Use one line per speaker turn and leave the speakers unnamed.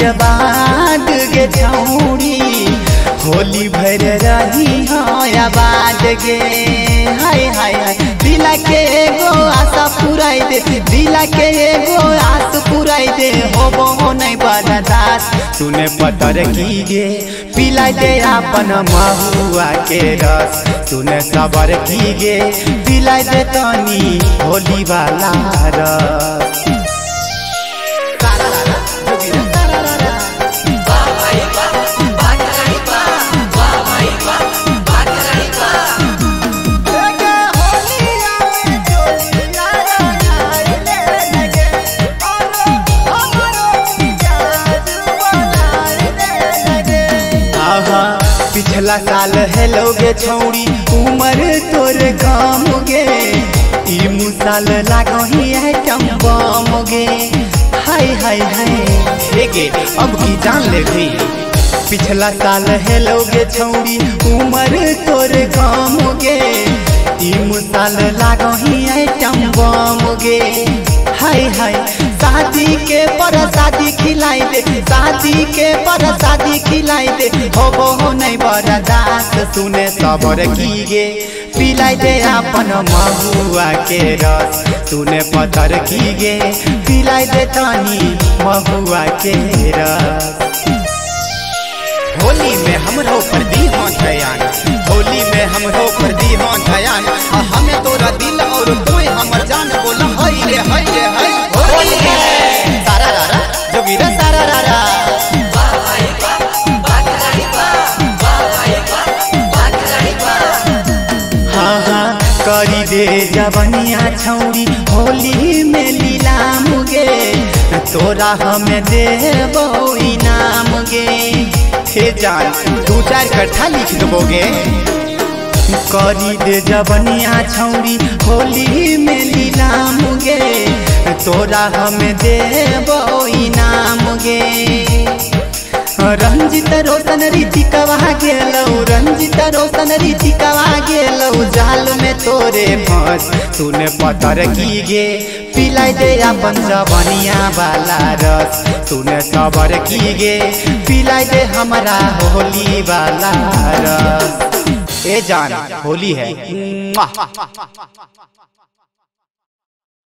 जबाद गे छौड़ी होली भर रही हाँ आबाद गे। हाय हाय हाय दिला के एगो आशा पुराई दे, दिला के एगो आस पुराई दे, होबो हो नहीं बर्दाश्त तूने पतर की गे। पिला दे अपन महुआ के रस तूने सबर की गे, पिला दे तनी होली वाला रस। पिछला साल हेलो गे छौड़ी उमर तोर कम गे, ई मुसाल लागही है बम गे। हाय हाय हाय गे अब की जान ले गई। पिछला साल हेलो गे छौड़ी उमर तोर कम गे, ई मुसाल लागही है बम गे। हाय हाय शादी के पर शादी खिलाई दे, शादी के पर शादी खिलाई दे, होबो हो नहीं बर्दाश्त तूने सबर की गे। पिलाई दे अपन महुआ के रस तूने पतर की गे, पिलाई दे तनी महुआ के रस। होली में हमरो पर दी हो ध्यान, होली में हमरो पर दी हो ध्यान, हमें तोरा दिल और तोय हमर जान बोला हाय रे हाय रे हाय। होली है सारा रारा जोगिरा सारा रारा। हाँ हाँ करी दे जवनिया छौड़ी होली में लीलाम गे, तोरा हमें देबो इनाम गे। हे जान दू चार कट्ठा लिख देबोगे। करी दे जवनिया छौड़ी होली में लीलाम गे, तोरा हमें देबो इनाम गे। रंजित रोशन रीतिकवा गेलौ, रंजित रोशन रीतिकवा गेलौ, जाल में तोरे फंस तूने पतर की गे। पिलाई दे अपन जवनिया वाला रस तूने सबर की गे, पिलाई दे हमारा होली वाला रस। ए जान होली है।